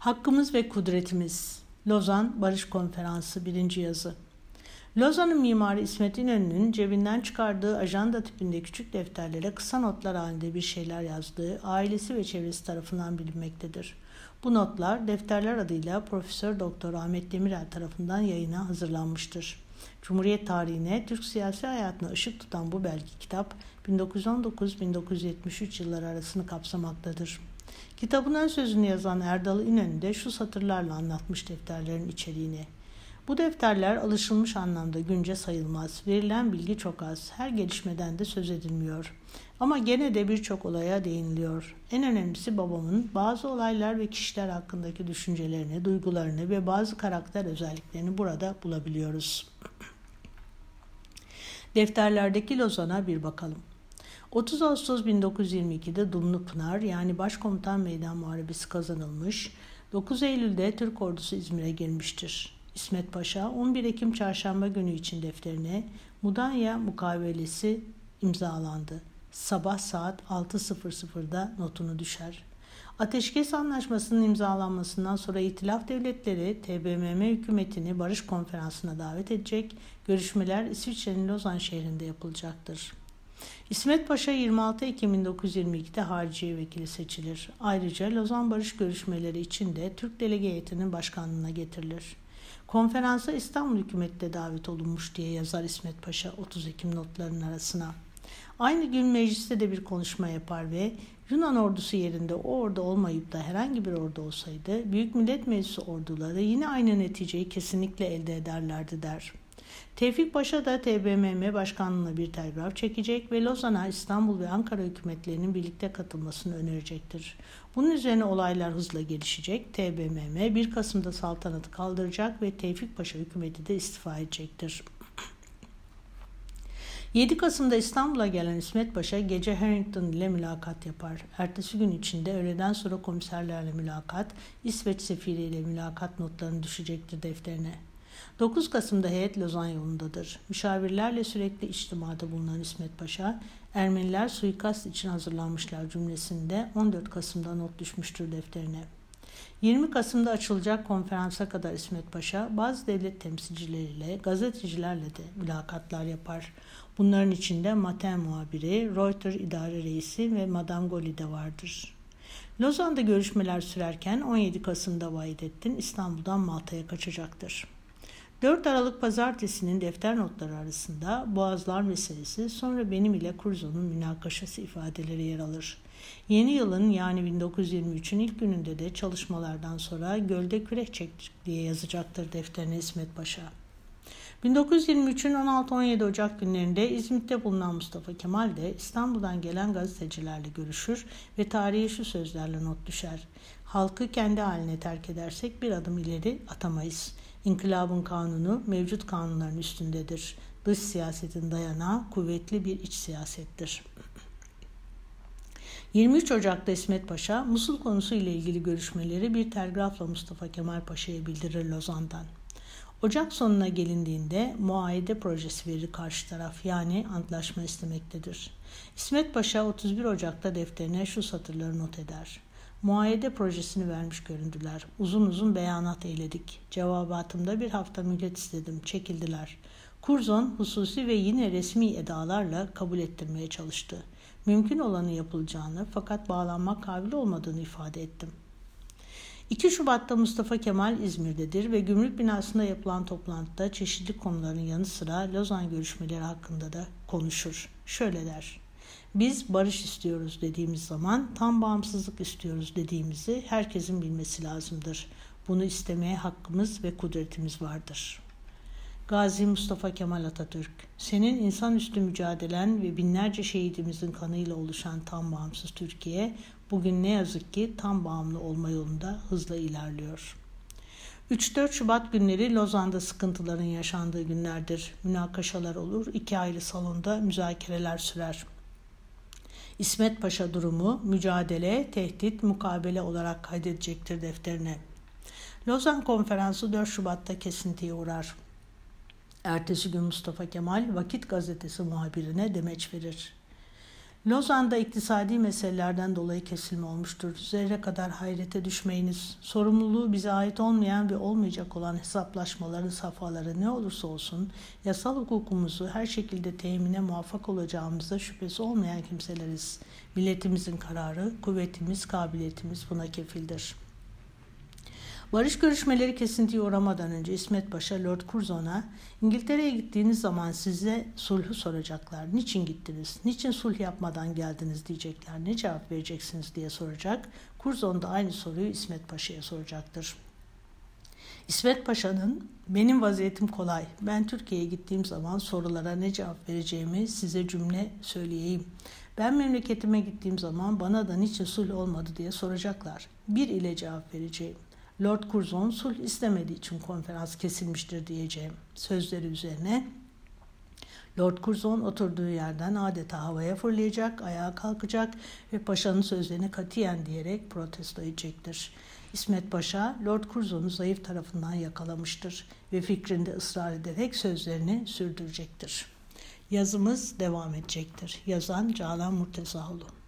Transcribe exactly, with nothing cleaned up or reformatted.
Hakkımız ve Kudretimiz. Lozan Barış Konferansı birinci yazı. Lozan'ın mimarı İsmet İnönü'nün cebinden çıkardığı ajanda tipinde küçük defterlere kısa notlar halinde bir şeyler yazdığı ailesi ve çevresi tarafından bilinmektedir. Bu notlar defterler adıyla Profesör Doktor Ahmet Demirel tarafından yayına hazırlanmıştır. Cumhuriyet tarihine, Türk siyasi hayatına ışık tutan bu belki kitap bin dokuz yüz on dokuz - bin dokuz yüz yetmiş üç yılları arasını kapsamaktadır. Kitabın ön sözünü yazan Erdal İnönü de şu satırlarla anlatmış defterlerin içeriğini. Bu defterler alışılmış anlamda günce sayılmaz. Verilen bilgi çok az. Her gelişmeden de söz edilmiyor. Ama gene de birçok olaya değiniliyor. En önemlisi babamın bazı olaylar ve kişiler hakkındaki düşüncelerini, duygularını ve bazı karakter özelliklerini burada bulabiliyoruz. Defterlerdeki Lozan'a bir bakalım. otuz Ağustos bin dokuz yüz yirmi iki'de Dumlupınar yani Başkomutan Meydan Muharebesi kazanılmış, dokuz Eylül'de Türk ordusu İzmir'e girmiştir. İsmet Paşa on bir Ekim Çarşamba günü için defterine Mudanya Mukavelesi imzalandı. Sabah saat altı sıfır sıfır'da notunu düşer. Ateşkes Anlaşması'nın imzalanmasından sonra İtilaf Devletleri T B M M hükümetini barış konferansına davet edecek, görüşmeler İsviçre'nin Lozan şehrinde yapılacaktır. İsmet Paşa yirmi altı Ekim bin dokuz yüz yirmi iki'de Hariciye Vekili seçilir. Ayrıca Lozan Barış görüşmeleri için de Türk Delege Heyeti'nin başkanlığına getirilir. Konferansa İstanbul hükümeti de davet olunmuş diye yazar İsmet Paşa otuz Ekim notlarının arasına. Aynı gün mecliste de bir konuşma yapar ve Yunan ordusu yerinde o ordu olmayıp da herhangi bir ordu olsaydı Büyük Millet Meclisi orduları yine aynı neticeyi kesinlikle elde ederlerdi der. Tevfik Paşa da T B M M başkanlığına bir telgraf çekecek ve Lozan'a İstanbul ve Ankara hükümetlerinin birlikte katılmasını önerecektir. Bunun üzerine olaylar hızla gelişecek. T B M M bir Kasım'da saltanatı kaldıracak ve Tevfik Paşa hükümeti de istifa edecektir. yedi Kasım'da İstanbul'a gelen İsmet Paşa gece Harrington ile mülakat yapar. Ertesi gün içinde öğleden sonra komiserlerle mülakat, İsveç sefiriyle mülakat notlarını düşecektir defterine. dokuz Kasım'da heyet Lozan yolundadır. Müşavirlerle sürekli içtimada bulunan İsmet Paşa, Ermeniler suikast için hazırlanmışlar cümlesinde on dört Kasım'da not düşmüştür defterine. yirmi Kasım'da açılacak konferansa kadar İsmet Paşa bazı devlet temsilcileriyle, gazetecilerle de mülakatlar yapar. Bunların içinde Matin muhabiri, Reuters idare reisi ve Madame Goli de vardır. Lozan'da görüşmeler sürerken on yedi Kasım'da Vahidettin İstanbul'dan Malta'ya kaçacaktır. dört Aralık Pazartesi'nin defter notları arasında Boğazlar meselesi, sonra benim ile Curzon'un münakaşası ifadeleri yer alır. Yeni yılın yani bin dokuz yüz yirmi üç'ün ilk gününde de çalışmalardan sonra gölde kürek çektik diye yazacaktır defterine İsmet Paşa. bin dokuz yüz yirmi üç'ün on altı on yedi Ocak günlerinde İzmit'te bulunan Mustafa Kemal de İstanbul'dan gelen gazetecilerle görüşür ve tarihe şu sözlerle not düşer. Halkı kendi haline terk edersek bir adım ileri atamayız. İnkılabın kanunu mevcut kanunların üstündedir. Dış siyasetin dayanağı kuvvetli bir iç siyasettir. yirmi üç Ocak'ta İsmet Paşa, Musul konusu ile ilgili görüşmeleri bir telgrafla Mustafa Kemal Paşa'ya bildirir Lozan'dan. Ocak sonuna gelindiğinde muayede projesi verir karşı taraf, yani antlaşma istemektedir. İsmet Paşa otuz bir Ocak'ta defterine şu satırları not eder. Muayede projesini vermiş göründüler. Uzun uzun beyanat eyledik. Cevabatımda bir hafta mühlet istedim. Çekildiler. Curzon hususi ve yine resmi edalarla kabul ettirmeye çalıştı. Mümkün olanı yapılacağını fakat bağlanmak kabil olmadığını ifade ettim. iki Şubat'ta Mustafa Kemal İzmir'dedir ve gümrük binasında yapılan toplantıda çeşitli konuların yanı sıra Lozan görüşmeleri hakkında da konuşur. Şöyle der. Biz barış istiyoruz dediğimiz zaman tam bağımsızlık istiyoruz dediğimizi herkesin bilmesi lazımdır. Bunu istemeye hakkımız ve kudretimiz vardır. Gazi Mustafa Kemal Atatürk, senin insanüstü mücadelen ve binlerce şehidimizin kanıyla oluşan tam bağımsız Türkiye, bugün ne yazık ki tam bağımlı olma yolunda hızla ilerliyor. üç dört Şubat günleri Lozan'da sıkıntıların yaşandığı günlerdir. Münakaşalar olur, iki ayrı salonda müzakereler sürer. İsmet Paşa durumu mücadele, tehdit, mukabele olarak kaydedecektir defterine. Lozan Konferansı dört Şubat'ta kesintiye uğrar. Ertesi gün Mustafa Kemal Vakit Gazetesi muhabirine demeç verir. Lozan'da iktisadi meselelerden dolayı kesilme olmuştur. Zerre kadar hayrete düşmeyiniz. Sorumluluğu bize ait olmayan ve olmayacak olan hesaplaşmaların safhaları ne olursa olsun, yasal hukukumuzu her şekilde temine muvaffak olacağımızda şüphesi olmayan kimseleriz. Milletimizin kararı, kuvvetimiz, kabiliyetimiz buna kefildir. Barış görüşmeleri kesintiye uğramadan önce İsmet Paşa Lord Curzon'a, İngiltere'ye gittiğiniz zaman size sulhu soracaklar. Niçin gittiniz? Niçin sulh yapmadan geldiniz diyecekler. Ne cevap vereceksiniz diye soracak. Curzon da aynı soruyu İsmet Paşa'ya soracaktır. İsmet Paşa'nın benim vaziyetim kolay. Ben Türkiye'ye gittiğim zaman sorulara ne cevap vereceğimi size cümle söyleyeyim. Ben memleketime gittiğim zaman bana da niçin sulh olmadı diye soracaklar. Bir ile cevap vereceğim. Lord Curzon sulh istemediği için konferans kesilmiştir diyeceğim. Sözleri üzerine Lord Curzon oturduğu yerden adeta havaya fırlayacak, ayağa kalkacak ve paşanın sözlerini katiyen diyerek protesto edecektir. İsmet Paşa Lord Curzon'u zayıf tarafından yakalamıştır ve fikrinde ısrar ederek sözlerini sürdürecektir. Yazımız devam edecektir. Yazan Canan Murtezaoğlu.